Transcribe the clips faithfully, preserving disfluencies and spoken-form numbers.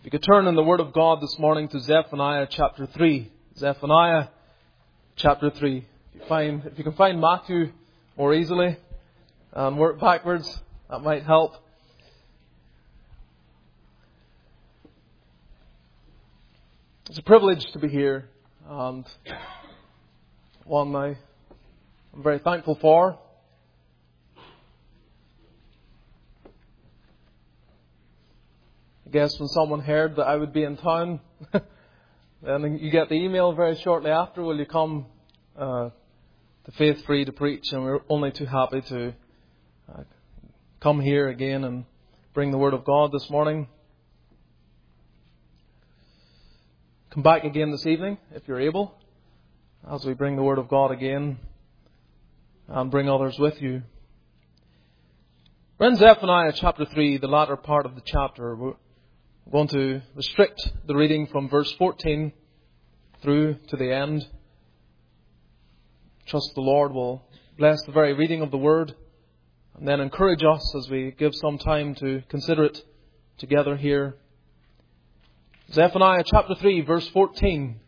you could turn in the Word of God this morning to Zephaniah chapter three. Zephaniah chapter three. If you, find, if you can find Matthew more easily and work backwards, that might help. It's a privilege to be here, and one I, I'm very thankful for. I guess when someone heard that I would be in town, then you get the email very shortly after, will you come uh, to Faith Free to preach? And we're only too happy to uh, come here again and bring the Word of God this morning. Come back again this evening, if you're able, as we bring the Word of God again and bring others with you. We're in Zephaniah chapter three, the latter part of the chapter. We're going to restrict the reading from verse fourteen through to the end. Trust the Lord will bless the very reading of the Word and then encourage us as we give some time to consider it together here. Zephaniah chapter three, verse fourteen.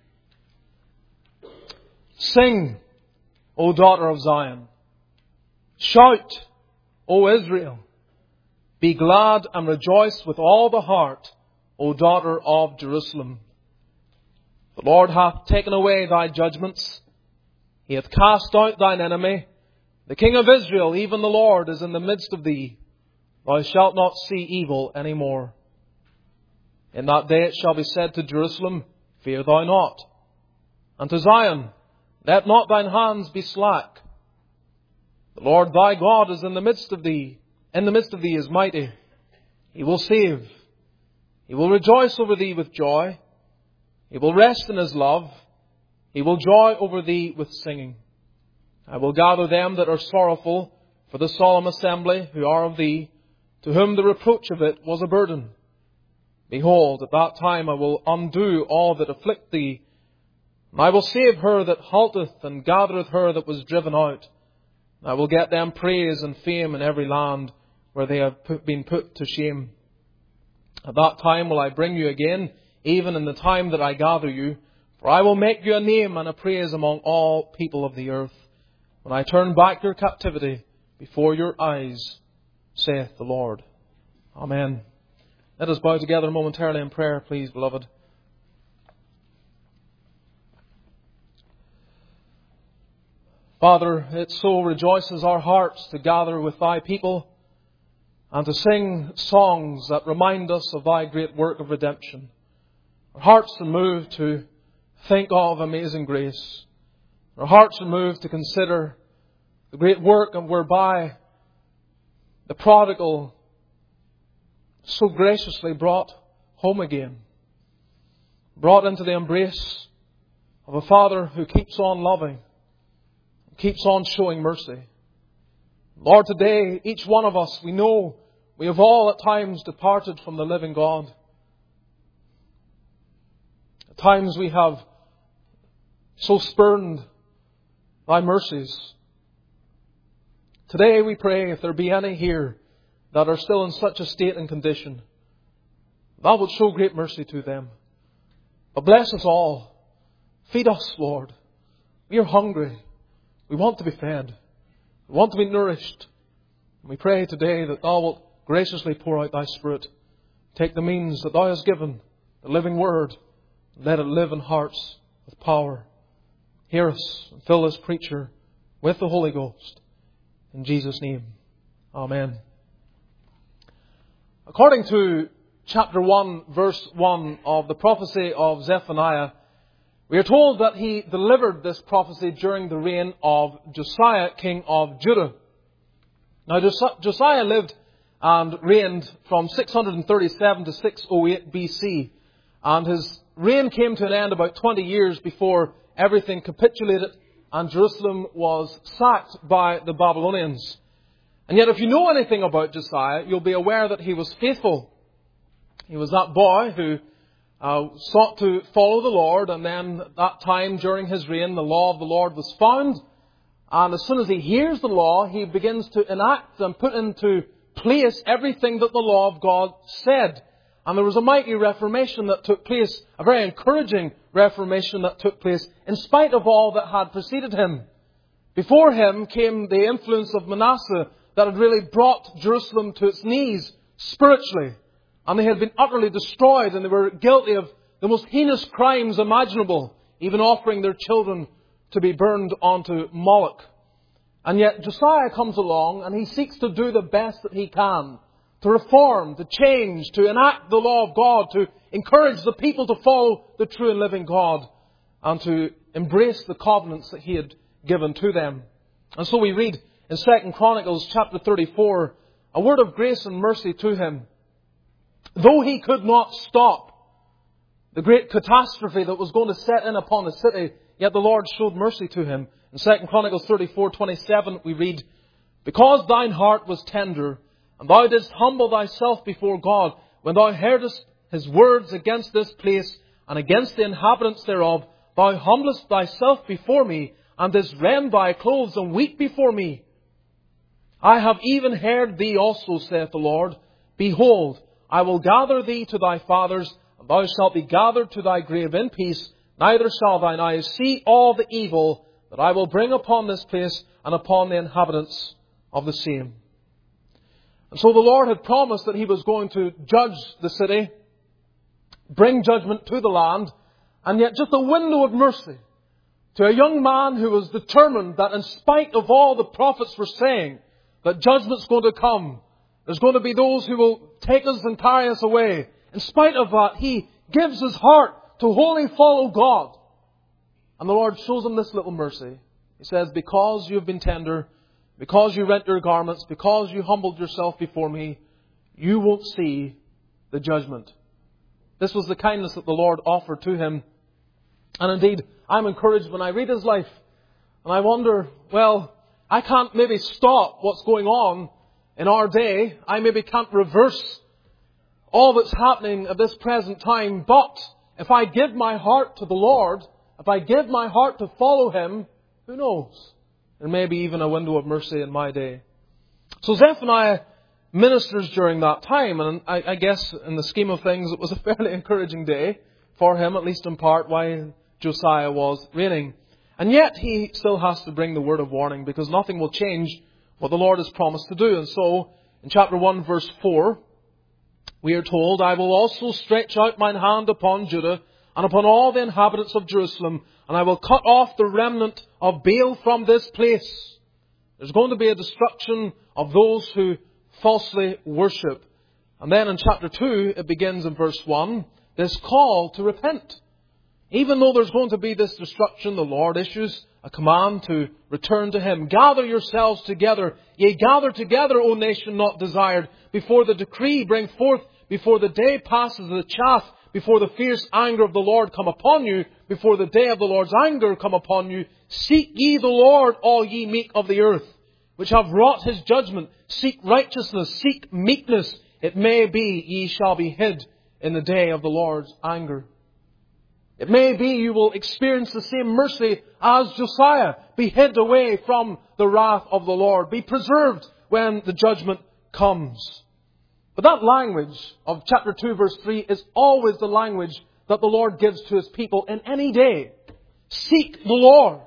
Sing, O daughter of Zion. Shout, O Israel. Be glad and rejoice with all the heart, O daughter of Jerusalem. The Lord hath taken away thy judgments. He hath cast out thine enemy. The King of Israel, even the Lord, is in the midst of thee. Thou shalt not see evil any more. In that day it shall be said to Jerusalem, Fear thou not. And to Zion, Let not thine hands be slack. The Lord thy God is in the midst of thee. In the midst of thee is mighty. He will save. He will rejoice over thee with joy. He will rest in His love. He will joy over thee with singing. I will gather them that are sorrowful for the solemn assembly who are of thee, to whom the reproach of it was a burden. Behold, at that time I will undo all that afflict thee. And I will save her that halteth, and gathereth her that was driven out. I will get them praise and fame in every land where they have put, been put to shame. At that time will I bring you again, even in the time that I gather you. For I will make you a name and a praise among all people of the earth, when I turn back your captivity before your eyes, saith the Lord. Amen. Let us bow together momentarily in prayer, please, beloved. Father, it so rejoices our hearts to gather with Thy people and to sing songs that remind us of Thy great work of redemption. Our hearts are moved to think of amazing grace. Our hearts are moved to consider the great work and whereby the prodigal so graciously brought home again, brought into the embrace of a Father who keeps on loving, keeps on showing mercy. Lord, today, each one of us, we know we have all at times departed from the living God. At times we have so spurned Thy mercies. Today we pray, if there be any here that are still in such a state and condition, Thou wilt show great mercy to them. But bless us all. Feed us, Lord. We are hungry. We want to be fed. We want to be nourished. And we pray today that Thou wilt graciously pour out Thy Spirit. Take the means that Thou hast given, the living Word, and let it live in hearts with power. Hear us and fill this preacher with the Holy Ghost. In Jesus' name. Amen. According to chapter one, verse one of the prophecy of Zephaniah, we are told that he delivered this prophecy during the reign of Josiah, king of Judah. Now, Josiah lived and reigned from six hundred thirty-seven to six oh eight B C. And his reign came to an end about twenty years before everything capitulated and Jerusalem was sacked by the Babylonians. And yet, if you know anything about Josiah, you'll be aware that he was faithful. He was that boy who Uh, sought to follow the Lord, and then at that time during his reign the law of the Lord was found, and as soon as he hears the law he begins to enact and put into place everything that the law of God said. And there was a mighty reformation that took place, a very encouraging reformation that took place, in spite of all that had preceded him. Before him came the influence of Manasseh that had really brought Jerusalem to its knees spiritually. And they had been utterly destroyed, and they were guilty of the most heinous crimes imaginable, even offering their children to be burned onto Moloch. And yet Josiah comes along and he seeks to do the best that he can, to reform, to change, to enact the law of God, to encourage the people to follow the true and living God, and to embrace the covenants that he had given to them. And so we read in Second Chronicles chapter thirty-four, a word of grace and mercy to him. Though he could not stop the great catastrophe that was going to set in upon the city, yet the Lord showed mercy to him. In Second Chronicles thirty-four twenty-seven we read, Because thine heart was tender, and thou didst humble thyself before God, when thou heardest his words against this place, and against the inhabitants thereof, thou humblest thyself before me, and didst rend thy clothes, and weep before me. I have even heard thee also, saith the Lord. Behold, I will gather thee to thy fathers, and thou shalt be gathered to thy grave in peace, neither shall thine eyes see all the evil that I will bring upon this place, and upon the inhabitants of the same. And so the Lord had promised that He was going to judge the city, bring judgment to the land, and yet just a window of mercy to a young man who was determined that in spite of all the prophets were saying that judgment's going to come, there's going to be those who will take us and carry us away. In spite of that, he gives his heart to wholly follow God. And the Lord shows him this little mercy. He says, because you have been tender, because you rent your garments, because you humbled yourself before me, you won't see the judgment. This was the kindness that the Lord offered to him. And indeed, I'm encouraged when I read his life. And I wonder, well, I can't maybe stop what's going on in our day. I maybe can't reverse all that's happening at this present time. But if I give my heart to the Lord, if I give my heart to follow Him, who knows? There may be even a window of mercy in my day. So Zephaniah ministers during that time. And I, I guess in the scheme of things, it was a fairly encouraging day for him, at least in part, while Josiah was reigning. And yet he still has to bring the word of warning, because nothing will change what the Lord has promised to do. And so, in chapter one, verse four, we are told, I will also stretch out mine hand upon Judah and upon all the inhabitants of Jerusalem, and I will cut off the remnant of Baal from this place. There's going to be a destruction of those who falsely worship. And then in chapter two, it begins in verse one, this call to repent. Even though there's going to be this destruction, the Lord issues a command to return to Him. Gather yourselves together. Yea, gather together, O nation not desired, before the decree bring forth, before the day passes, the chaff, before the fierce anger of the Lord come upon you, before the day of the Lord's anger come upon you. Seek ye the Lord, all ye meek of the earth, which have wrought His judgment. Seek righteousness, seek meekness. It may be ye shall be hid in the day of the Lord's anger. It may be you will experience the same mercy as Josiah. Be hid away from the wrath of the Lord. Be preserved when the judgment comes. But that language of chapter two verse three is always the language that the Lord gives to His people in any day. Seek the Lord.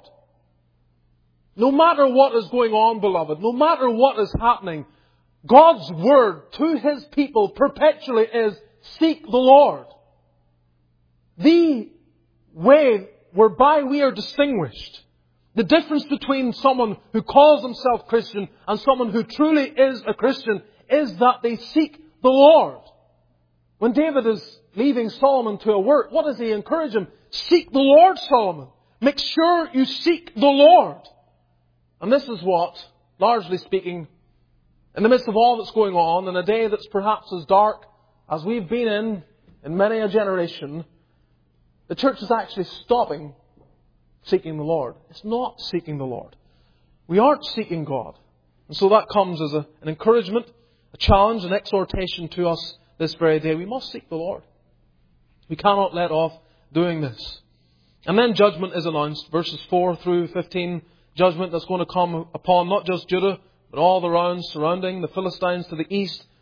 No matter what is going on, beloved, no matter what is happening, God's word to His people perpetually is seek the Lord. The way whereby we are distinguished, the difference between someone who calls himself Christian and someone who truly is a Christian, is that they seek the Lord. When David is leaving Solomon to a work, what does he encourage him? Seek the Lord, Solomon. Make sure you seek the Lord. And this is what, largely speaking, in the midst of all that's going on, in a day that's perhaps as dark as we've been in, in many a generation, the church is actually stopping seeking the Lord. It's not seeking the Lord. We aren't seeking God. And so that comes as a, an encouragement, a challenge, an exhortation to us this very day. We must seek the Lord. We cannot let off doing this. And then judgment is announced. Verses four through fifteen. Judgment that's going to come upon not just Judah, but all the rounds surrounding the Philistines to the east,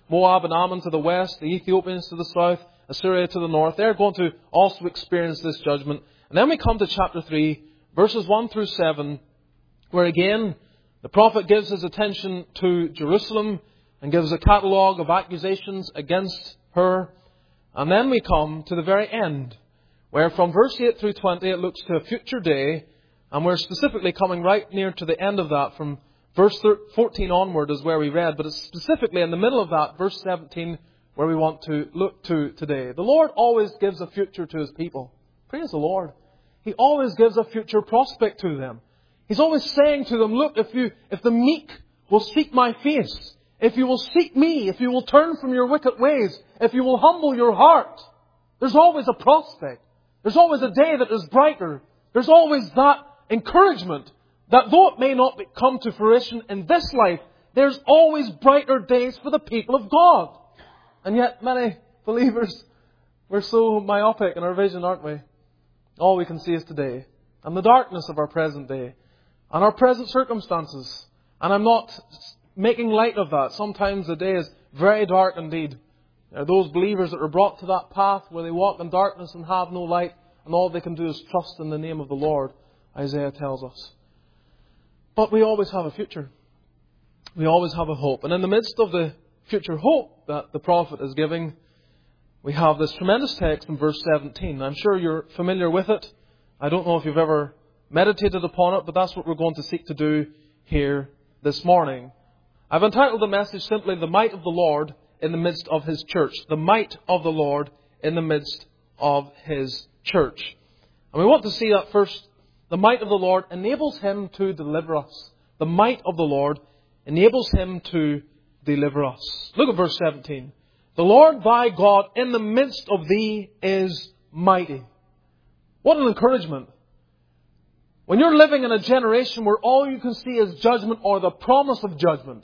Moab and Ammon to the west, the Ethiopians to the south, Assyria to the north. They're going to also experience this judgment. And then we come to chapter three, verses one through seven, where again the prophet gives his attention to Jerusalem and gives a catalogue of accusations against her. And then we come to the very end, where from verse eight through twenty it looks to a future day, and we're specifically coming right near to the end of that. From verse fourteen onward is where we read, but it's specifically in the middle of that, verse seventeen, where we want to look to today. The Lord always gives a future to His people. Praise the Lord. He always gives a future prospect to them. He's always saying to them, look, if you, if the meek will seek my face, if you will seek me, if you will turn from your wicked ways, if you will humble your heart, there's always a prospect. There's always a day that is brighter. There's always that encouragement that though it may not come to fruition in this life, there's always brighter days for the people of God. And yet many believers, we're so myopic in our vision, aren't we? All we can see is today and the darkness of our present day and our present circumstances. And I'm not making light of that. Sometimes the day is very dark indeed. There are those believers that are brought to that path where they walk in darkness and have no light, and all they can do is trust in the name of the Lord, Isaiah tells us. But we always have a future. We always have a hope. And in the midst of the future hope that the prophet is giving, we have this tremendous text in verse seventeen. I'm sure you're familiar with it. I don't know if you've ever meditated upon it, but that's what we're going to seek to do here this morning. I've entitled the message simply, The Might of the Lord in the Midst of His Church. The Might of the Lord in the Midst of His Church. And we want to see that first. The might of the Lord enables Him to deliver us. The might of the Lord enables Him to deliver us. Look at verse seventeen. The Lord thy God in the midst of thee is mighty. What an encouragement. When you're living in a generation where all you can see is judgment or the promise of judgment,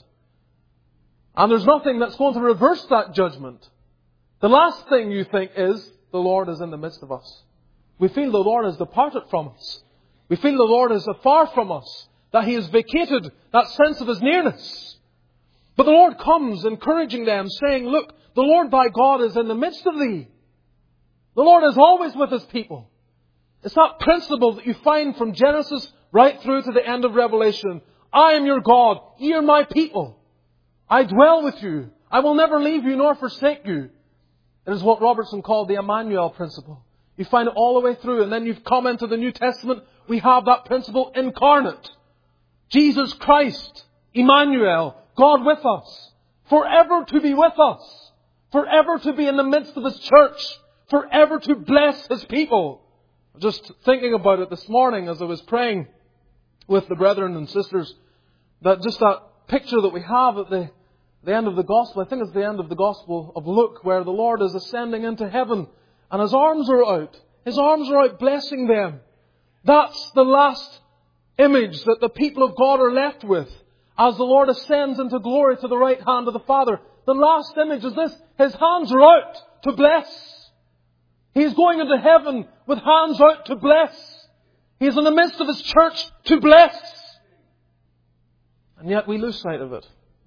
and there's nothing that's going to reverse that judgment, the last thing you think is, the Lord is in the midst of us. We feel the Lord has departed from us. We feel the Lord is afar from us, that He has vacated that sense of His nearness. But the Lord comes encouraging them, saying, look, the Lord thy God is in the midst of thee. The Lord is always with His people. It's that principle that you find from Genesis right through to the end of Revelation. I am your God, ye are my people. I dwell with you. I will never leave you nor forsake you. It is what Robertson called the Emmanuel principle. You find it all the way through, and then you've come into the New Testament. We have that principle incarnate. Jesus Christ, Emmanuel, God with us. Forever to be with us. Forever to be in the midst of His church. Forever to bless His people. Just thinking about it this morning as I was praying with the brethren and sisters, that just that picture that we have at the, the end of the Gospel, I think it's the end of the Gospel of Luke, where the Lord is ascending into heaven and His arms are out. His arms are out blessing them. That's the last image that the people of God are left with as the Lord ascends into glory to the right hand of the Father. The last image is this. His hands are out to bless. He's going into heaven with hands out to bless. He's in the midst of His church to bless. And yet we lose sight of it.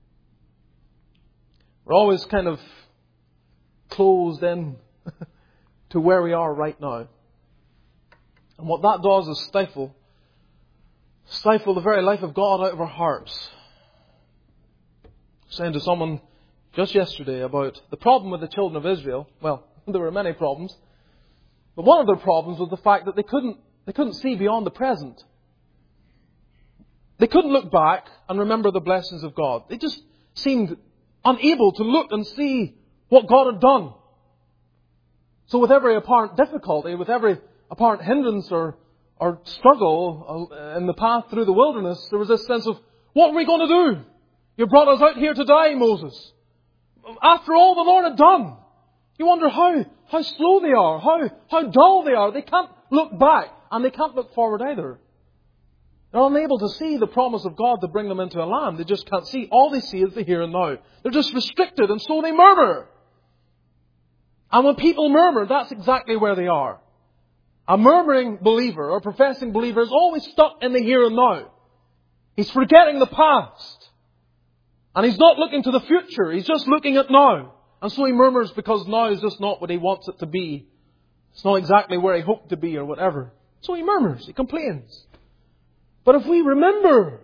We're always kind of closed in to where we are right now. And what that does is stifle, stifle the very life of God out of our hearts. I was saying to someone just yesterday about the problem with the children of Israel. Well, there were many problems. But one of their problems was the fact that they couldn't, they couldn't see beyond the present. They couldn't look back and remember the blessings of God. They just seemed unable to look and see what God had done. So with every apparent difficulty, with every apparent hindrance or, or struggle in the path through the wilderness, there was this sense of, what are we going to do? You brought us out here to die, Moses. After all the Lord had done. You wonder how, how slow they are, how, how dull they are. They can't look back and they can't look forward either. They're unable to see the promise of God to bring them into a land. They just can't see. All they see is the here and now. They're just restricted, and so they murmur. And when people murmur, that's exactly where they are. A murmuring believer or professing believer is always stuck in the here and now. He's forgetting the past. And He's not looking to the future. He's just looking at now. And so He murmurs because now is just not what He wants it to be. It's not exactly where He hoped to be or whatever. So He murmurs. He complains. But if we remember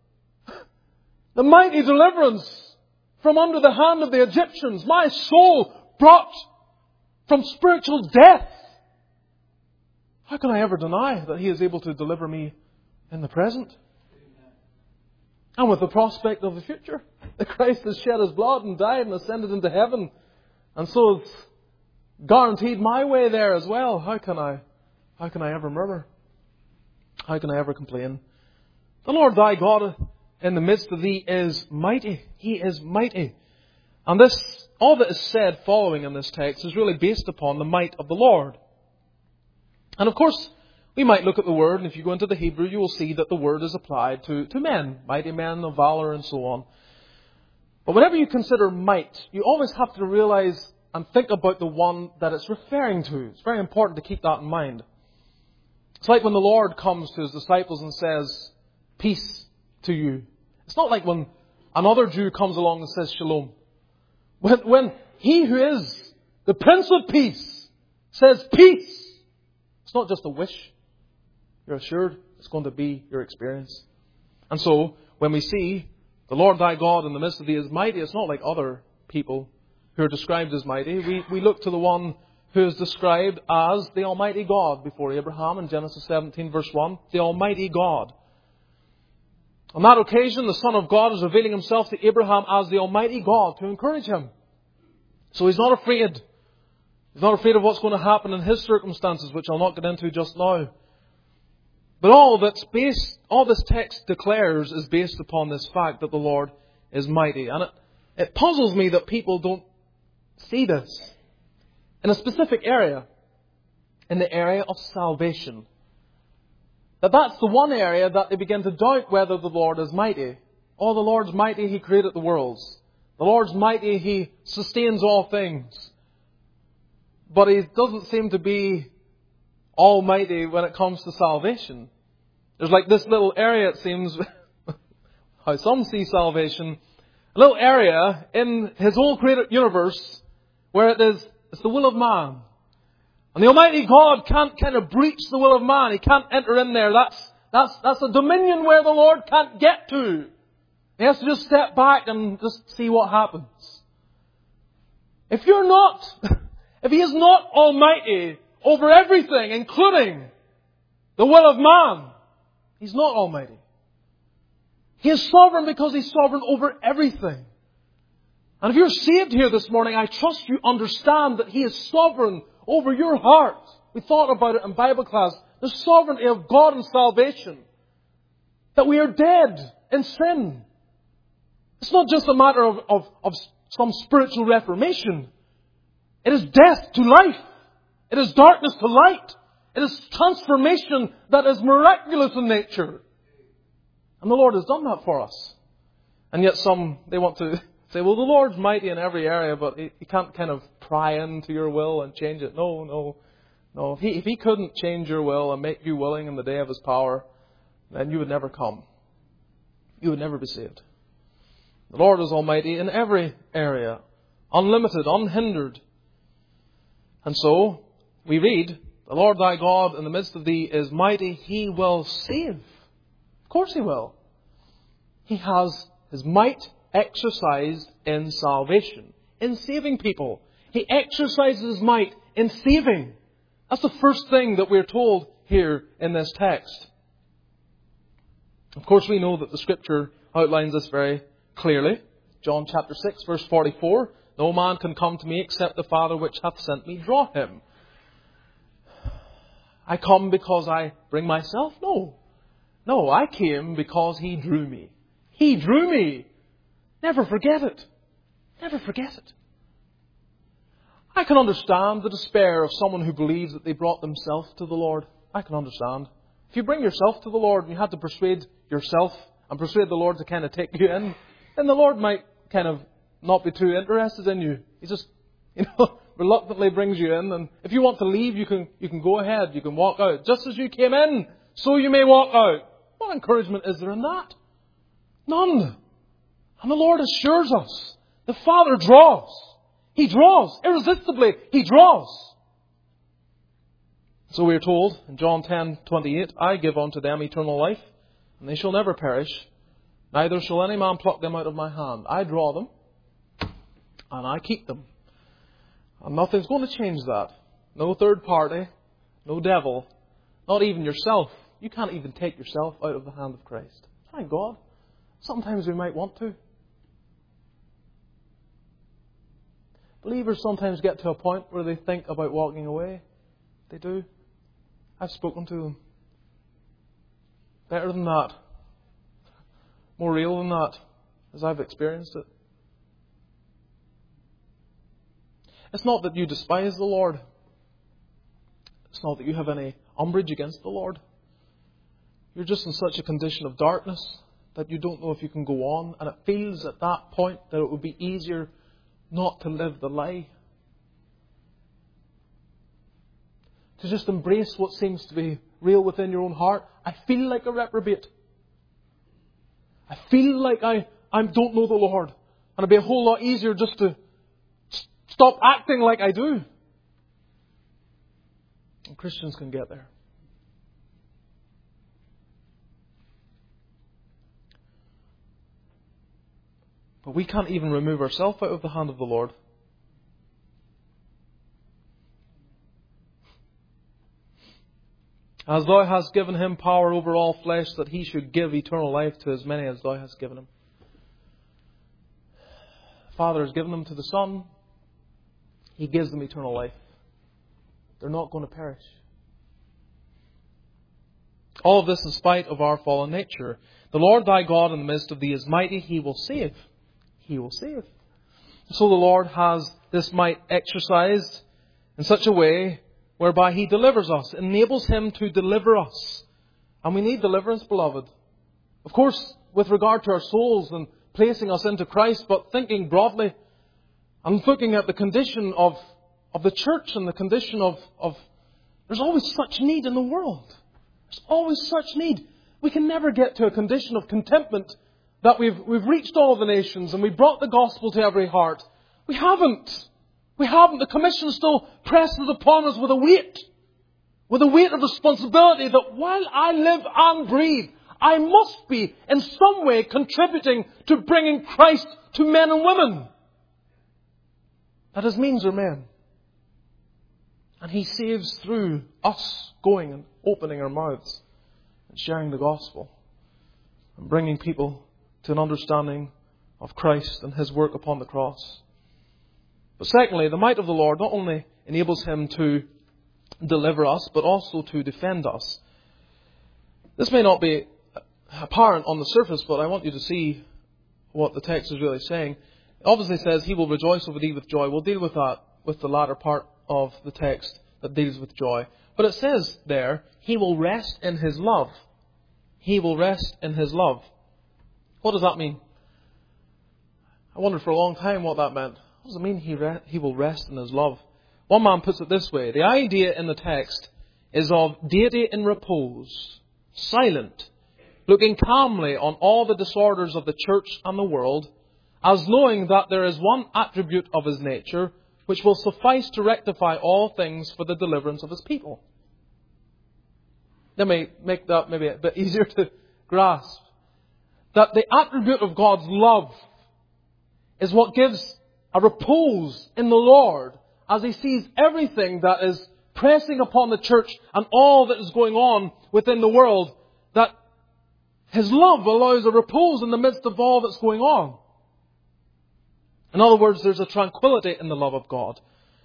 the mighty deliverance from under the hand of the Egyptians, my soul brought from spiritual death, how can I ever deny that He is able to deliver me in the present? And with the prospect of the future, that Christ has shed His blood and died and ascended into heaven, and so it's guaranteed my way there as well. How can I, how can I ever murmur? How can I ever complain? The Lord thy God in the midst of thee is mighty. He is mighty. And this, all that is said following in this text is really based upon the might of the Lord. And of course, we might look at the word, and if you go into the Hebrew, you will see that the word is applied to, to men, mighty men of valor and so on. But whenever you consider might, you always have to realize and think about the one that it's referring to. It's very important to keep that in mind. It's like when the Lord comes to His disciples and says, peace to you. It's not like when another Jew comes along and says shalom. When, when He who is the Prince of Peace says peace, it's not just a wish. You're assured it's going to be your experience. And so, when we see the Lord thy God in the midst of thee is mighty, it's not like other people who are described as mighty. We, we look to the one who is described as the Almighty God before Abraham in Genesis seventeen verse one. The Almighty God. On that occasion, the Son of God is revealing Himself to Abraham as the Almighty God to encourage him. So he's not afraid. He's not afraid of what's going to happen in his circumstances, which I'll not get into just now. But all that's based, all this text declares is based upon this fact that the Lord is mighty. And it, it puzzles me that people don't see this in a specific area, in the area of salvation. That that's the one area that they begin to doubt whether the Lord is mighty. Oh, the Lord's mighty, He created the worlds. The Lord's mighty, He sustains all things. But He doesn't seem to be almighty when it comes to salvation. There's like this little area, it seems, how some see salvation, a little area in His whole created universe where it is, it's the will of man. And the Almighty God can't kind of breach the will of man. He can't enter in there. That's, that's, that's a dominion where the Lord can't get to. He has to just step back and just see what happens. If you're not, if He is not almighty over everything, including the will of man, He's not almighty. He is sovereign because He's sovereign over everything. And if you're saved here this morning, I trust you understand that He is sovereign over your heart. We thought about it in Bible class. The sovereignty of God in salvation. That we are dead in sin. It's not just a matter of, of, of some spiritual reformation. It is death to life. It is darkness to light. It is transformation that is miraculous in nature. And the Lord has done that for us. And yet some, they want to say, well, the Lord's mighty in every area, but He, he can't kind of pry into your will and change it. No, no, no. If he, if he couldn't change your will and make you willing in the day of His power, then you would never come. You would never be saved. The Lord is almighty in every area. Unlimited, unhindered. And so, we read, the Lord thy God in the midst of thee is mighty. He will save. Of course He will. He has His might exercised in salvation. In saving people. He exercises His might in saving. That's the first thing that we're told here in this text. Of course we know that the Scripture outlines this very clearly. John chapter six verse forty-four. No man can come to me except the Father which hath sent me draw him. I come because I bring myself? No. No, I came because He drew me. He drew me. Never forget it. Never forget it. I can understand the despair of someone who believes that they brought themselves to the Lord. I can understand. If you bring yourself to the Lord and you had to persuade yourself and persuade the Lord to kind of take you in, then the Lord might kind of not be too interested in you. He just, you know, reluctantly brings you in. And if you want to leave, you can, you can go ahead. You can walk out. Just as you came in, so you may walk out. What encouragement is there in that? None. And the Lord assures us, the Father draws. He draws. Irresistibly, He draws. So we are told in John ten twenty-eight, I give unto them eternal life, and they shall never perish, neither shall any man pluck them out of my hand. I draw them, and I keep them. And nothing's going to change that. No third party, no devil, not even yourself. You can't even take yourself out of the hand of Christ. Thank God. Sometimes we might want to. Believers sometimes get to a point where they think about walking away. They do. I've spoken to them. Better than that. More real than that, as I've experienced it. It's not that you despise the Lord. It's not that you have any umbrage against the Lord. You're just in such a condition of darkness that you don't know if you can go on. And it feels at that point that it would be easier not to live the lie. To just embrace what seems to be real within your own heart. I feel like a reprobate. I feel like I, I don't know the Lord. And it'd be a whole lot easier just to stop acting like I do. And Christians can get there. But we can't even remove ourselves out of the hand of the Lord. As thou hast given him power over all flesh, that he should give eternal life to as many as thou hast given him. The Father has given them to the Son. He gives them eternal life. They're not going to perish. All of this in spite of our fallen nature. The Lord thy God in the midst of thee is mighty. He will save. He will save. So the Lord has this might exercised in such a way whereby He delivers us, enables Him to deliver us. And we need deliverance, beloved. Of course, with regard to our souls and placing us into Christ, but thinking broadly and looking at the condition of, of the church and the condition of, of... There's always such need in the world. There's always such need. We can never get to a condition of contentment that we've, we've reached all the nations and we've brought the gospel to every heart. We haven't. We haven't. The commission still presses upon us with a weight. With a weight of responsibility that while I live and breathe, I must be in some way contributing to bringing Christ to men and women. That His means are men. And He saves through us going and opening our mouths and sharing the gospel and bringing people to an understanding of Christ and His work upon the cross. But secondly, the might of the Lord not only enables Him to deliver us, but also to defend us. This may not be apparent on the surface, but I want you to see what the text is really saying. It obviously says, He will rejoice over thee with joy. We'll deal with that with the latter part of the text that deals with joy. But it says there, He will rest in His love. He will rest in His love. What does that mean? I wondered for a long time what that meant. What does it mean he, re- he will rest in His love? One man puts it this way. The idea in the text is of deity in repose, silent, looking calmly on all the disorders of the church and the world, as knowing that there is one attribute of His nature which will suffice to rectify all things for the deliverance of His people. Let me make that maybe a bit easier to grasp. That the attribute of God's love is what gives a repose in the Lord as He sees everything that is pressing upon the church and all that is going on within the world, that His love allows a repose in the midst of all that's going on. In other words, there's a tranquility in the love of God.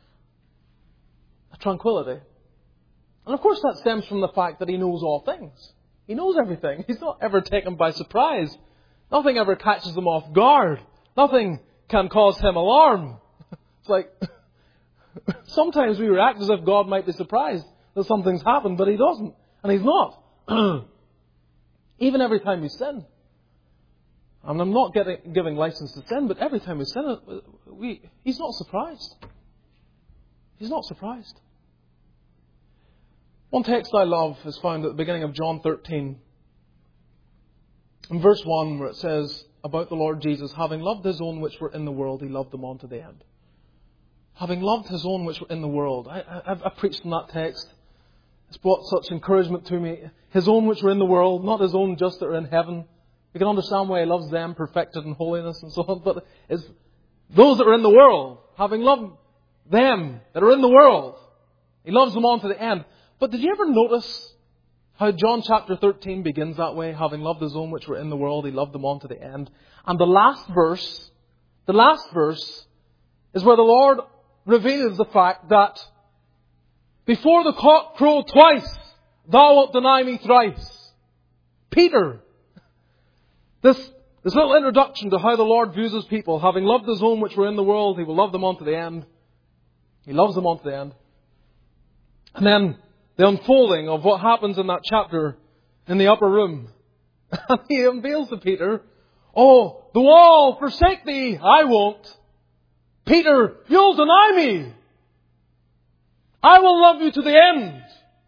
A tranquility. And of course that stems from the fact that He knows all things. He knows everything. He's not ever taken by surprise. Nothing ever catches Him off guard. Nothing can cause Him alarm. It's like, sometimes we react as if God might be surprised that something's happened, but He doesn't. And He's not. Even every time we sin. And I'm not getting, giving license to sin, but every time we sin, we, He's not surprised. He's not surprised. One text I love is found at the beginning of John thirteen. In verse one, where it says, about the Lord Jesus, having loved His own which were in the world, He loved them on to the end. Having loved His own which were in the world. I, I, I've preached on that text. It's brought such encouragement to me. His own which were in the world, not His own just that are in heaven. You can understand why He loves them, perfected in holiness and so on. But it's those that are in the world, having loved them that are in the world, He loves them on to the end. But did you ever notice how John chapter thirteen begins that way? Having loved His own which were in the world, He loved them on to the end. And the last verse, the last verse is where the Lord reveals the fact that before the cock crow twice, thou wilt deny me thrice. Peter, this, this little introduction to how the Lord views His people, having loved His own which were in the world, He will love them on to the end. He loves them on to the end. And then the unfolding of what happens in that chapter in the upper room. And He unveils to Peter, oh, though all forsake thee, I won't. Peter, you'll deny me. I will love you to the end.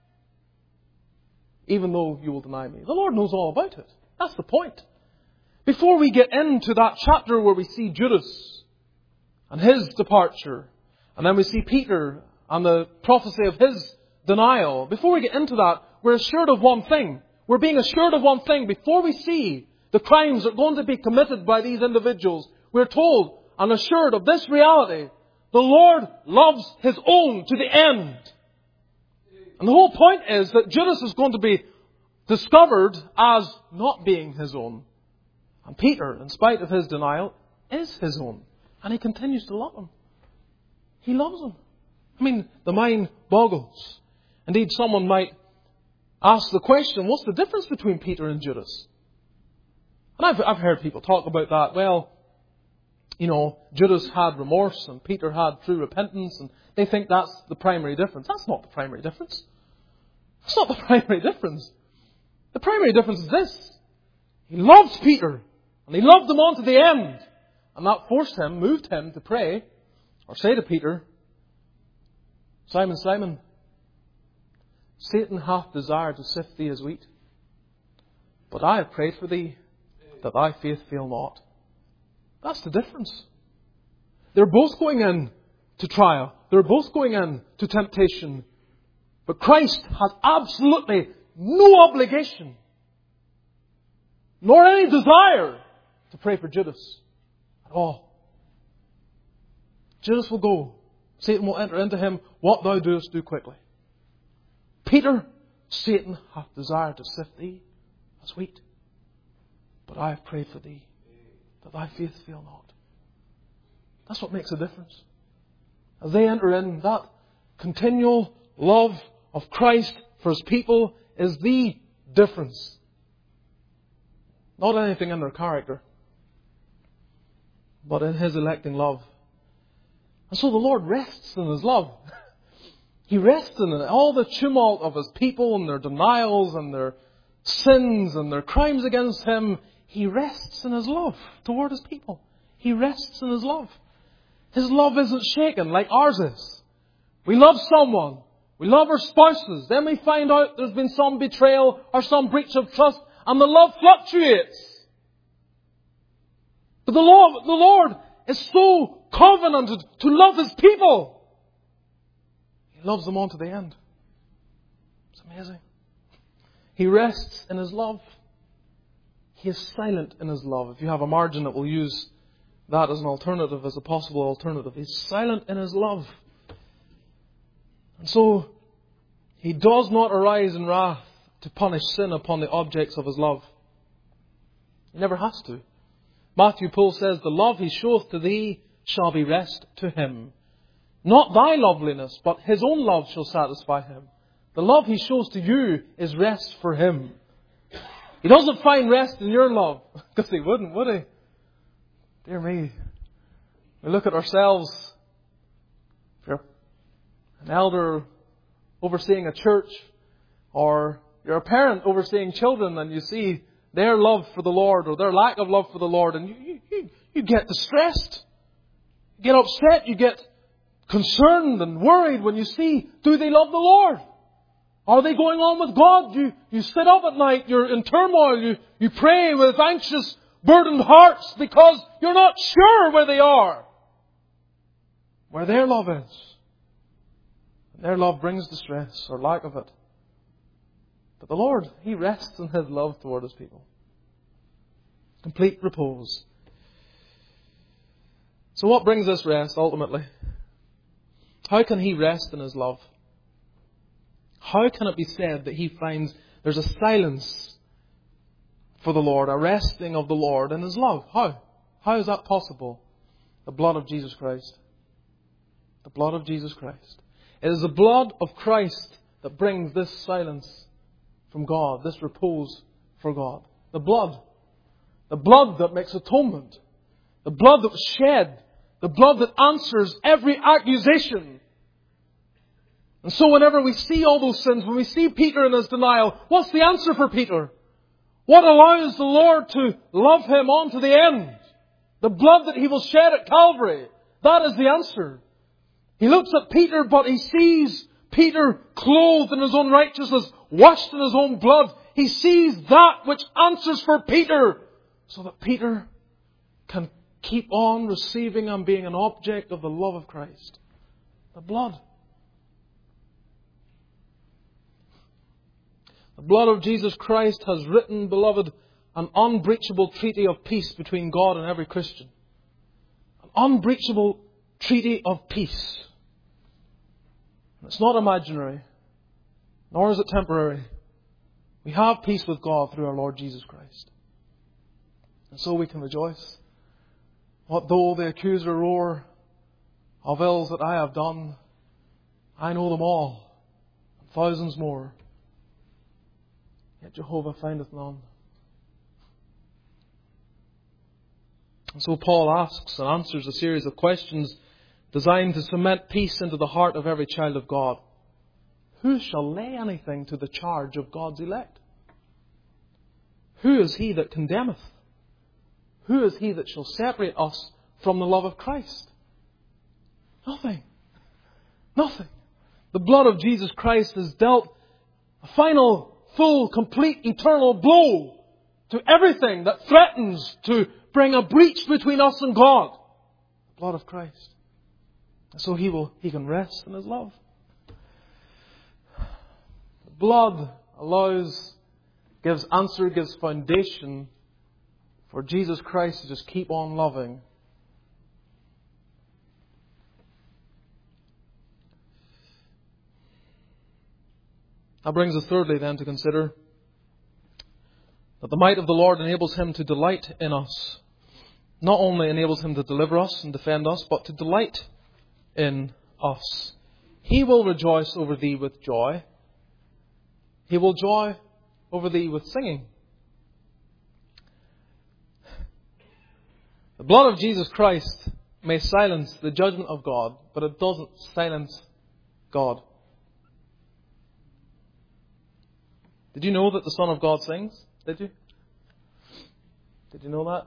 Even though you will deny me. The Lord knows all about it. That's the point. Before we get into that chapter where we see Judas and his departure, and then we see Peter and the prophecy of his denial, before we get into that, we're assured of one thing. We're being assured of one thing. Before we see the crimes that are going to be committed by these individuals, we're told and assured of this reality. The Lord loves His own to the end. And the whole point is that Judas is going to be discovered as not being His own. And Peter, in spite of his denial, is His own. And He continues to love him. He loves him. I mean, the mind boggles. Indeed, someone might ask the question, what's the difference between Peter and Judas? And I've, I've heard people talk about that. Well, you know, Judas had remorse and Peter had true repentance, and they think that's the primary difference. That's not the primary difference. That's not the primary difference. The primary difference is this. He loved Peter, and He loved him on to the end. And that forced him, moved him to pray, or say to Peter, Simon, Simon, Satan hath desired to sift thee as wheat, but I have prayed for thee, that thy faith fail not. That's the difference. They're both going in to trial. They're both going in to temptation. But Christ has absolutely no obligation, nor any desire, to pray for Judas at all. Judas will go. Satan will enter into him. What thou doest, do quickly. Peter, Satan hath desired to sift thee as wheat, but I have prayed for thee, that thy faith fail not. That's what makes a difference. As they enter in, that continual love of Christ for His people is the difference. Not anything in their character, but in His electing love. And so the Lord rests in His love. He rests in it. All the tumult of His people and their denials and their sins and their crimes against Him, He rests in His love toward His people. He rests in His love. His love isn't shaken like ours is. We love someone. We love our spouses. Then we find out there's been some betrayal or some breach of trust, and the love fluctuates. But the Lord, the Lord is so covenanted to love His people. He loves them on to the end. It's amazing. He rests in His love. He is silent in His love. If you have a margin that will use that as an alternative, as a possible alternative. He's silent in His love. And so, He does not arise in wrath to punish sin upon the objects of His love. He never has to. Matthew Poole says, the love He showeth to thee shall be rest to Him. Not thy loveliness, but His own love shall satisfy Him. The love He shows to you is rest for Him. He doesn't find rest in your love, because He wouldn't, would He? Dear me. We look at ourselves. If you're an elder overseeing a church, or you're a parent overseeing children, and you see their love for the Lord or their lack of love for the Lord, and you, you, you get distressed. You get upset. You get concerned and worried when you see, do they love the Lord? Are they going on with God? You, you sit up at night. You're in turmoil. You, you pray with anxious burdened hearts because you're not sure where they are, where their love is. And their love brings distress or lack of it. But the Lord, He rests in His love toward His people. Complete repose. So what brings this rest ultimately? How can He rest in His love? How can it be said that He finds there's a silence for the Lord, a resting of the Lord in His love? How? How is that possible? The blood of Jesus Christ. The blood of Jesus Christ. It is the blood of Christ that brings this silence from God, this repose for God. The blood. The blood that makes atonement. The blood that was shed. The blood that answers every accusation. And so whenever we see all those sins, when we see Peter in his denial, what's the answer for Peter? What allows the Lord to love him on to the end? The blood that He will shed at Calvary. That is the answer. He looks at Peter, but he sees Peter clothed in his own righteousness, washed in his own blood. He sees that which answers for Peter, so that Peter can keep on receiving and being an object of the love of Christ. The blood. The blood of Jesus Christ has written, beloved, an unbreachable treaty of peace between God and every Christian. An unbreachable treaty of peace. It's not imaginary, nor is it temporary. We have peace with God through our Lord Jesus Christ. And so we can rejoice. What though the accuser roar of ills that I have done, I know them all, and thousands more. Yet Jehovah findeth none. And so Paul asks and answers a series of questions designed to cement peace into the heart of every child of God. Who shall lay anything to the charge of God's elect? Who is he that condemneth? Who is he that shall separate us from the love of Christ? Nothing. Nothing. The blood of Jesus Christ has dealt a final, full, complete, eternal blow to everything that threatens to bring a breach between us and God. The blood of Christ. So he will, he can rest in His love. The blood allows, gives answer, gives foundation for Jesus Christ to just keep on loving. That brings us thirdly then to consider that the might of the Lord enables Him to delight in us. Not only enables Him to deliver us and defend us, but to delight in us. He will rejoice over thee with joy. He will joy over thee with singing. The blood of Jesus Christ may silence the judgment of God, but it doesn't silence God. Did you know that the Son of God sings? Did you? Did you know that?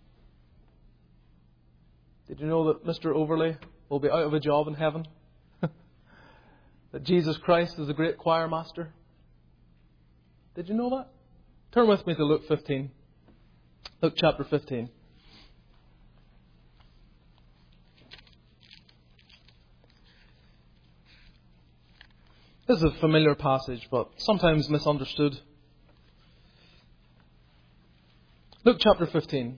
Did you know that Mister Overley will be out of a job in heaven? That Jesus Christ is a great choir master? Did you know that? Turn with me to Luke fifteen. Luke chapter fifteen. This is a familiar passage, but sometimes misunderstood. Luke chapter fifteen.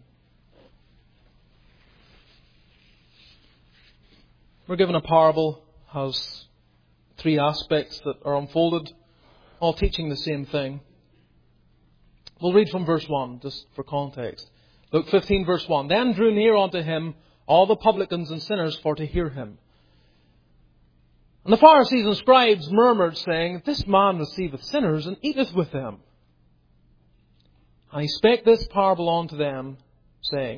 We're given a parable, has three aspects that are unfolded, all teaching the same thing. We'll read from verse one, just for context. Luke fifteen, verse one. Then drew near unto Him all the publicans and sinners for to hear Him. And the Pharisees and scribes murmured, saying, This man receiveth sinners and eateth with them. And He spake this parable unto them, saying,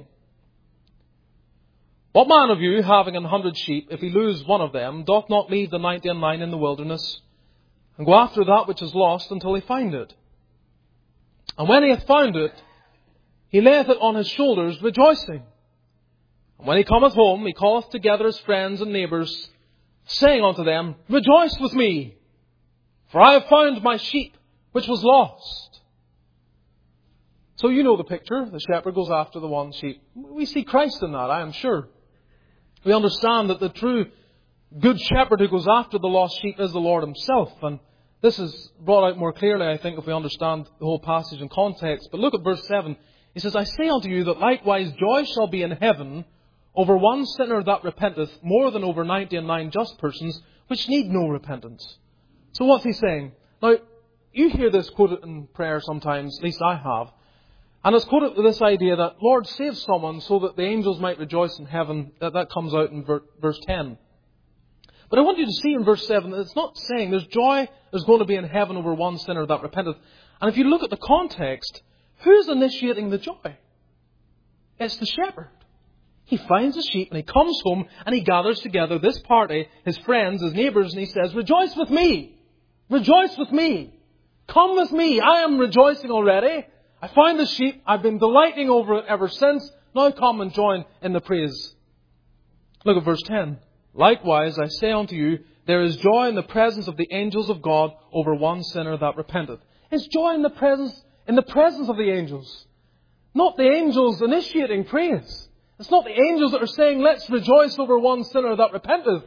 What man of you, having an hundred sheep, if he lose one of them, doth not leave the ninety and nine in the wilderness, and go after that which is lost until he find it? And when he hath found it, he layeth it on his shoulders, rejoicing. And when he cometh home, he calleth together his friends and neighbours, saying unto them, Rejoice with me, for I have found my sheep which was lost. So you know the picture. The shepherd goes after the one sheep. We see Christ in that, I am sure. We understand that the true good shepherd who goes after the lost sheep is the Lord Himself. And this is brought out more clearly, I think, if we understand the whole passage in context. But look at verse seven. He says, I say unto you that likewise joy shall be in heaven over one sinner that repenteth more than over ninety and nine just persons which need no repentance. So what's he saying? Now, you hear this quoted in prayer sometimes, at least I have. And it's quoted with this idea that, Lord, save someone so that the angels might rejoice in heaven. That, that comes out in ver- verse ten. But I want you to see in verse seven that it's not saying there's joy there's going to be in heaven over one sinner that repenteth. And if you look at the context, who's initiating the joy? It's the shepherd. He finds the sheep and he comes home and he gathers together this party, his friends, his neighbours, and he says, rejoice with me. Rejoice with me. Come with me. I am rejoicing already. I found the sheep. I've been delighting over it ever since. Now come and join in the praise. Look at verse ten. Likewise, I say unto you, there is joy in the presence of the angels of God over one sinner that repenteth. It's joy in the presence, in the presence of the angels. Not the angels initiating praise. It's not the angels that are saying, let's rejoice over one sinner that repenteth.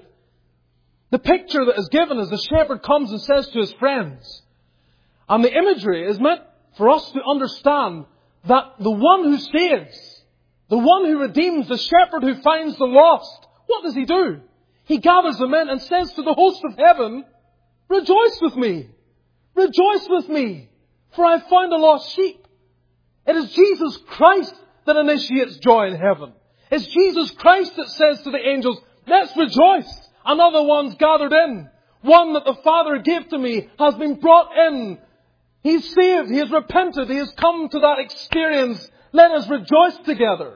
The picture that is given is the shepherd comes and says to his friends. And the imagery is meant for us to understand that the one who saves, the one who redeems, the shepherd who finds the lost, what does he do? He gathers them in and says to the host of heaven, rejoice with me. Rejoice with me, for I have found a lost sheep. It is Jesus Christ that initiates joy in heaven. It's Jesus Christ that says to the angels, let's rejoice. Another one's gathered in. One that the Father gave to me has been brought in. He's saved. He has repented. He has come to that experience. Let us rejoice together.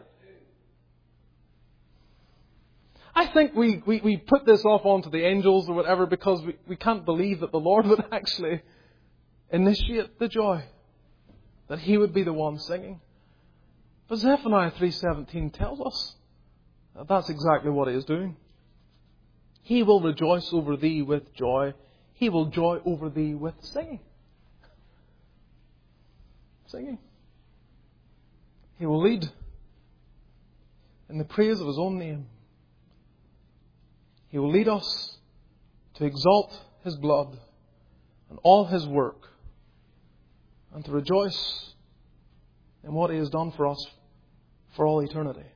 I think we, we, we put this off onto the angels or whatever because we, we can't believe that the Lord would actually initiate the joy. That He would be the one singing. But Zephaniah three seventeen tells us that that's exactly what He is doing. He will rejoice over thee with joy. He will joy over thee with singing. Singing. He will lead in the praise of His own name. He will lead us to exalt His blood and all His work and to rejoice in what He has done for us for all eternity.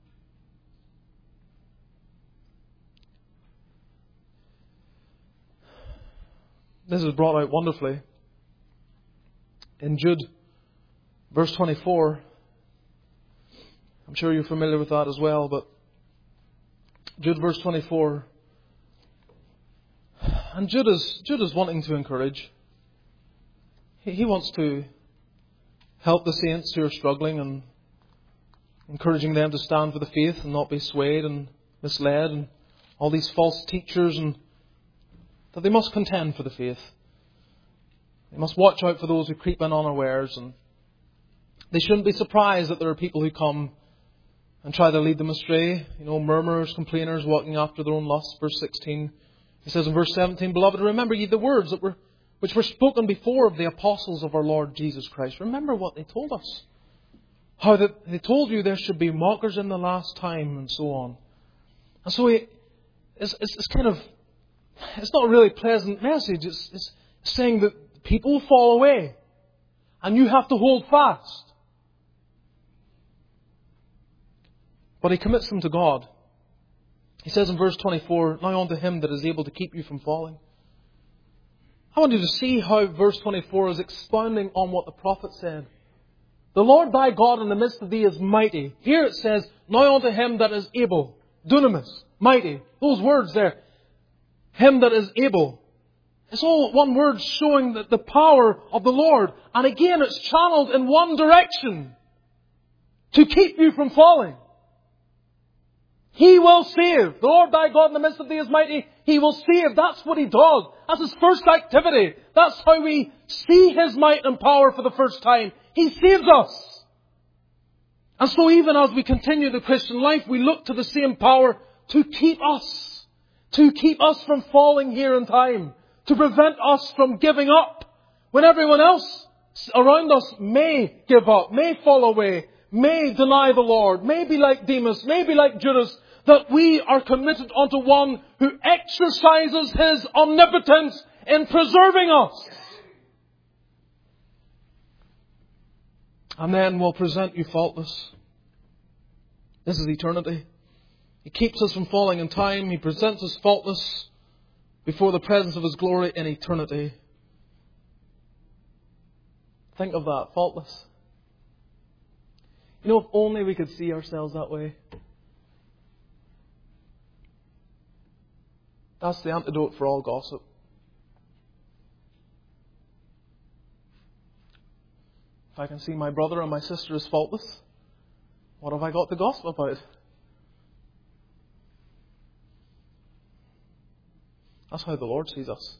This is brought out wonderfully in Jude, verse twenty-four. I'm sure you're familiar with that as well, but Jude, verse twenty-four. And Jude is, Jude is wanting to encourage. He, he wants to help the saints who are struggling and encouraging them to stand for the faith and not be swayed and misled and all these false teachers, and that they must contend for the faith. They must watch out for those who creep in unawares, and they shouldn't be surprised that there are people who come and try to lead them astray. You know, murmurers, complainers, walking after their own lusts. Verse sixteen. He says in verse seventeen, Beloved, remember ye the words that were which were spoken before of the apostles of our Lord Jesus Christ. Remember what they told us. How that they told you there should be mockers in the last time, and so on. And so he, it's, it's, it's kind of, it's not a really pleasant message. It's, it's saying that people will fall away and you have to hold fast. But he commits them to God. He says in verse twenty-four, Now unto Him that is able to keep you from falling. I want you to see how verse twenty-four is expounding on what the prophet said. The Lord thy God in the midst of thee is mighty. Here it says, Now unto Him that is able. Dunamis, mighty. Those words there. Him that is able. It's all one word showing that the power of the Lord. And again, it's channeled in one direction. To keep you from falling. He will save. The Lord thy God in the midst of thee is mighty. He will save. That's what He does. That's His first activity. That's how we see His might and power for the first time. He saves us. And so even as we continue the Christian life, we look to the same power to keep us. To keep us from falling here in time. To prevent us from giving up when everyone else around us may give up, may fall away, may deny the Lord, may be like Demas, may be like Judas, that we are committed unto one who exercises His omnipotence in preserving us. And then will present you faultless. This is eternity. He keeps us from falling in time. He presents us faultless before the presence of His glory in eternity. Think of that, faultless. You know, if only we could see ourselves that way. That's the antidote for all gossip. If I can see my brother and my sister as faultless, what have I got to gossip about? That's how the Lord sees us.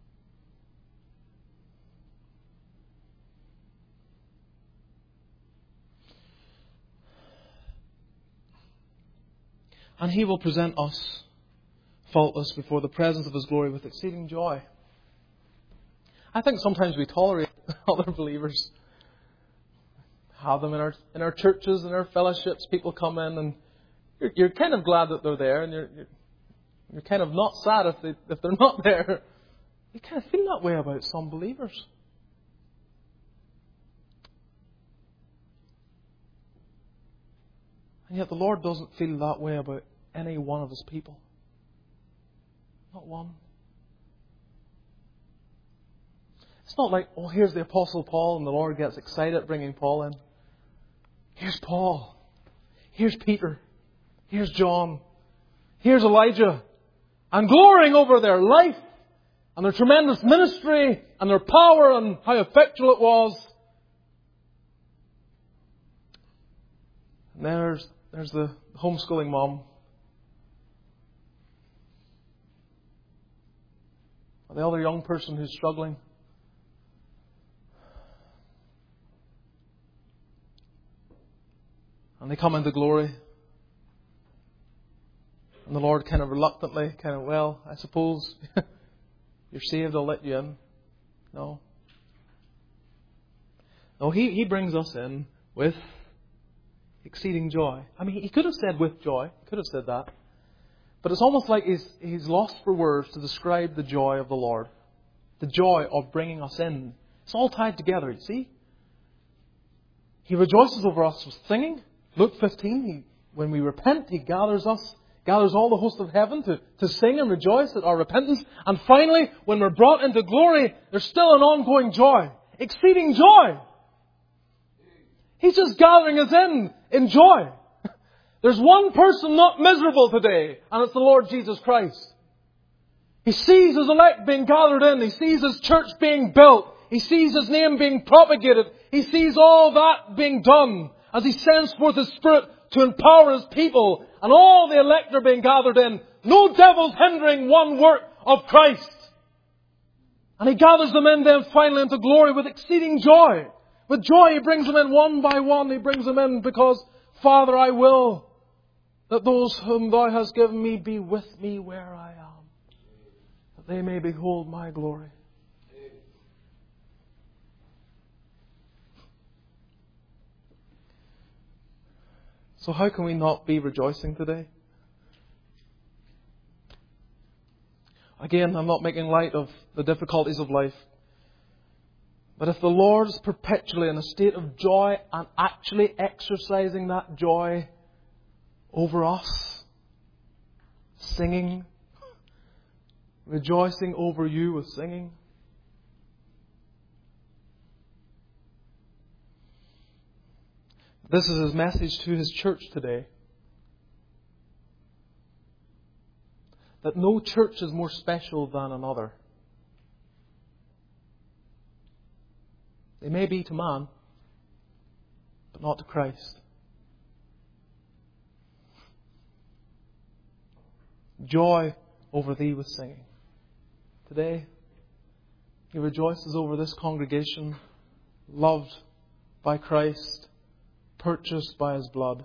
And He will present us faultless before the presence of His glory with exceeding joy. I think sometimes we tolerate other believers. Have them in our in our churches and our fellowships. People come in and you're, you're kind of glad that they're there, and you're, you're you're kind of not sad if they if they're not there. You kind of feel that way about some believers. And yet the Lord doesn't feel that way about any one of His people. Not one. It's not like, oh, here's the Apostle Paul, and the Lord gets excited bringing Paul in. Here's Paul. Here's Peter. Here's John. Here's Elijah. And glorying over their life and their tremendous ministry and their power and how effectual it was. And there's, there's the homeschooling mom. The other young person who's struggling. And they come into glory. And the Lord kind of reluctantly, kind of, well, I suppose you're saved, I'll let you in. No. No, He, he brings us in with exceeding joy. I mean, He could have said with joy. He could have said that. But it's almost like he's, he's lost for words to describe the joy of the Lord. The joy of bringing us in. It's all tied together, you see. He rejoices over us with singing. Luke fifteen, he, when we repent, He gathers us, gathers all the host of heaven to, to sing and rejoice at our repentance. And finally, when we're brought into glory, there's still an ongoing joy. Exceeding joy. He's just gathering us in, in joy. There's one person not miserable today, and it's the Lord Jesus Christ. He sees His elect being gathered in. He sees His church being built. He sees His name being propagated. He sees all that being done as He sends forth His Spirit to empower His people. And all the elect are being gathered in. No devil's hindering one work of Christ. And He gathers them in then finally into glory with exceeding joy. With joy He brings them in one by one. He brings them in because, Father, I will that those whom Thou hast given me be with me where I am, that they may behold my glory. So how can we not be rejoicing today? Again, I'm not making light of the difficulties of life. But if the Lord is perpetually in a state of joy and actually exercising that joy over us, singing, rejoicing over you with singing, this is His message to His church today. That no church is more special than another. They may be to man, but not to Christ. Joy over thee with singing. Today, He rejoices over this congregation, loved by Christ, purchased by His blood,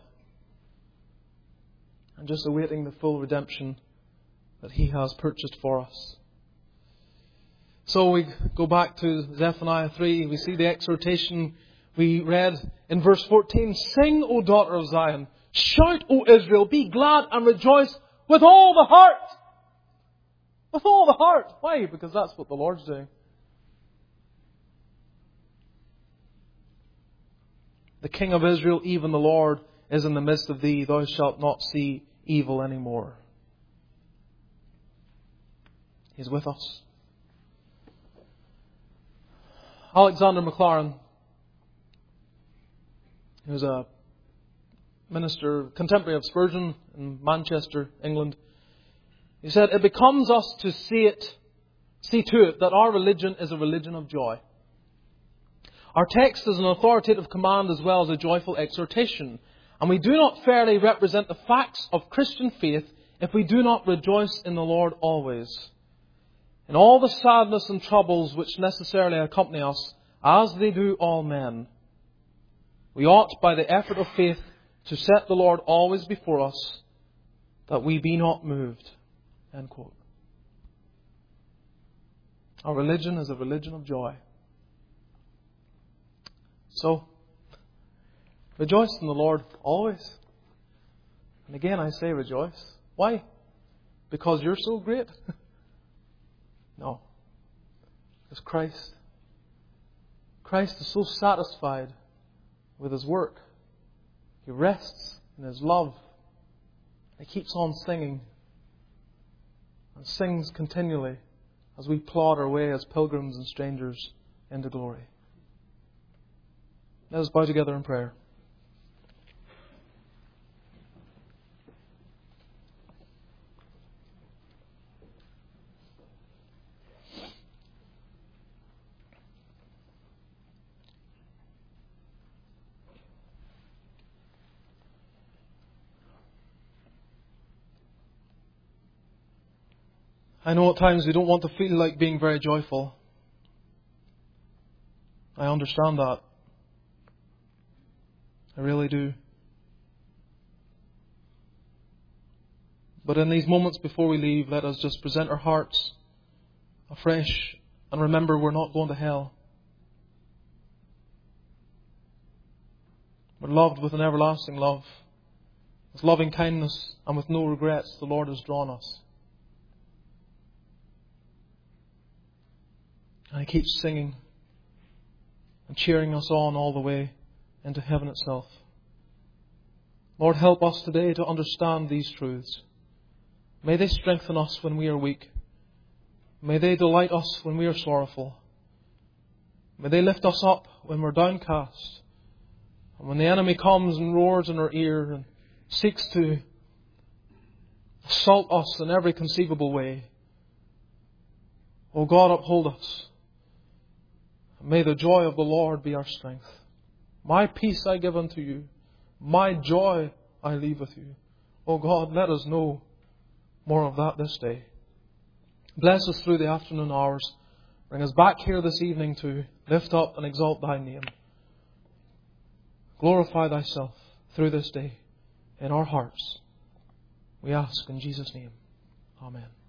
and just awaiting the full redemption that He has purchased for us. So we go back to Zephaniah three. We see the exhortation we read in verse fourteen. Sing, O daughter of Zion. Shout, O Israel. Be glad and rejoice with all the heart. With all the heart. Why? Because that's what the Lord's doing. The King of Israel, even the Lord, is in the midst of thee. Thou shalt not see evil anymore. He's with us. Alexander Maclaren, who was a minister, contemporary of Spurgeon in Manchester, England, he said, it becomes us to see it, see to it that our religion is a religion of joy. Our text is an authoritative command as well as a joyful exhortation. And we do not fairly represent the facts of Christian faith if we do not rejoice in the Lord always. In all the sadness and troubles which necessarily accompany us, as they do all men, we ought by the effort of faith to set the Lord always before us, that we be not moved. End quote. Our religion is a religion of joy. So, rejoice in the Lord always. And again I say rejoice. Why? Because you're so great? No. It's Christ. Christ is so satisfied with His work. He rests in His love. He keeps on singing. And sings continually as we plod our way as pilgrims and strangers into glory. Let us bow together in prayer. I know at times we don't want to feel like being very joyful. I understand that. I really do. But in these moments before we leave, let us just present our hearts afresh and remember we're not going to hell. We're loved with an everlasting love. With loving kindness and with no regrets, the Lord has drawn us. And He keeps singing and cheering us on all the way into heaven itself. Lord, help us today to understand these truths. May they strengthen us when we are weak. May they delight us when we are sorrowful. May they lift us up when we're downcast. And when the enemy comes and roars in our ear and seeks to assault us in every conceivable way, O God, uphold us. May the joy of the Lord be our strength. My peace I give unto you. My joy I leave with you. O God, let us know more of that this day. Bless us through the afternoon hours. Bring us back here this evening to lift up and exalt Thy name. Glorify Thyself through this day in our hearts. We ask in Jesus' name. Amen.